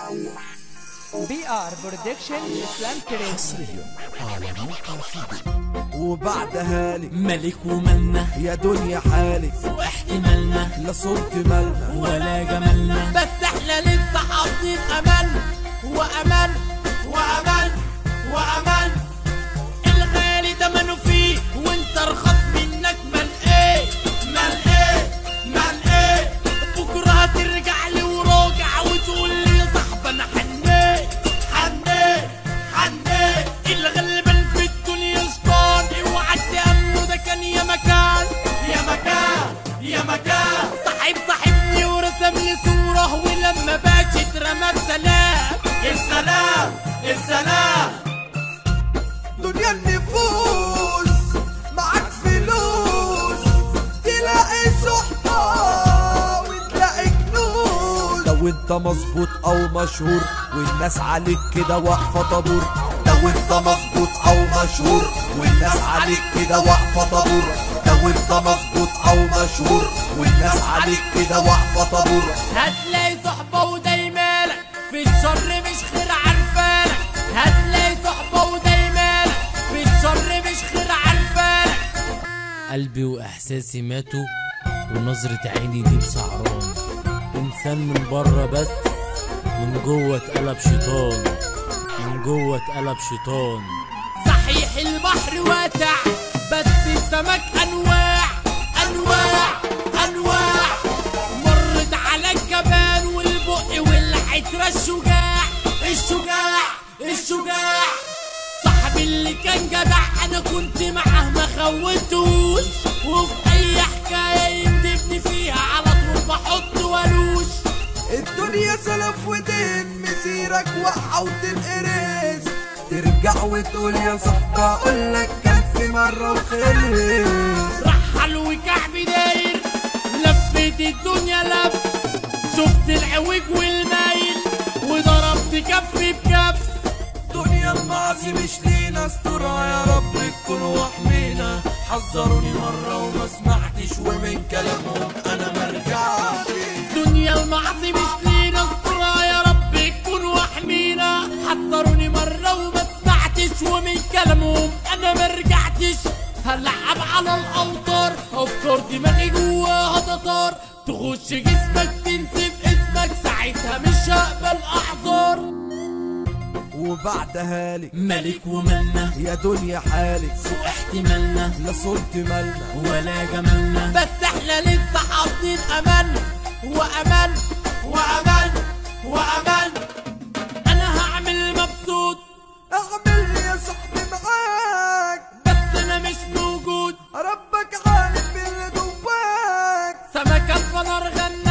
BR برودكشن اسلام كريم على موقع فيديو. وبعدها لك ملك ومالنا يا دنيا حالك فوق احتمالنا، لا صرت مالنا ولا جمالنا، بس احنا لسه حاطين امل وامل وامل وامل. الغالي تمنه فيه وانت ارخص منك. مال ايه مال ايه مال ايه؟ بكره هترجع لي وراجع وتقول لي يا صاحبي انا حنيت حنيت حنيت. الغلبان في الدنيا شطان، اوعى تامنه ده كان يا مكان يا مكان يا مكان. صاحبني ورسم لي صوره ولما باجي اترمى بسلام. السلام السلام. دنيا النفوس معاك فلوس تلاقي صحبة وتلاقي كنوز. لو انت مظبوط او مشهور والناس عليك كده واقفة طابور. لو انت مظبوط او مشهور والناس عليك كده واقفة طابور. لو انت مظبوط او مشهور والناس عليك كده واقفة طابور. هتلاقي صحبة ودايمالك في الشر مش خير عارفالك. هتلاقي صحبة ودايمالك في الشر مش خير عارفالك. قلبي واحساسي ماتوا ونظرة عيني دي بسعران. انسان من بره بس من جوه اتقلب شيطان، من جوه اتقلب شيطان. صحيح البحر واسع بس السمك انواع انواع انواع. مرت على الجبال والبق والعترة الشجاع الشجاع. صاحبي اللي كان جدع انا كنت معاه ما خوتوش، وفي اي حكايه يندبني فيها على طول بحط ولوش. الدنيا سلف ودين مسيرك وقعة وتنقرز. ترجع وتقول يا صاحبي اقولك كان في مرة وخلص. رحل وكعبي داير لفيت الدنيا لف. شفت العوج والمايل وضربت كف بكف. دنيا المعاصي مش لينا استرها يا رب تكون واحمينا. حذروني مرة وما سمعتش ومن كلامهم انا مرجعتش. دنيا المعاصي مش لينا استرها يا رب تكون واحمينا. حذروني مرة وما سمعتش ومن كلامهم انا مرجعتش. هلعب على الاوتار افكار دماغي جواها تطار. تخش جسمك تنسف اسمك ساعتها مش هقبل اعذار. وبعدها لك ملك ومالنا يا دنيا حالك فوق احتمالنا، لا صرت مالنا ولا جمالنا، بس احنا لسه حاطين امل وامل وامل وامل. انا هعمل مبسوط اعمل يا صاحبي معاك بس انا مش موجود. ربك عارف اللي جواك. سمكة في نار غنى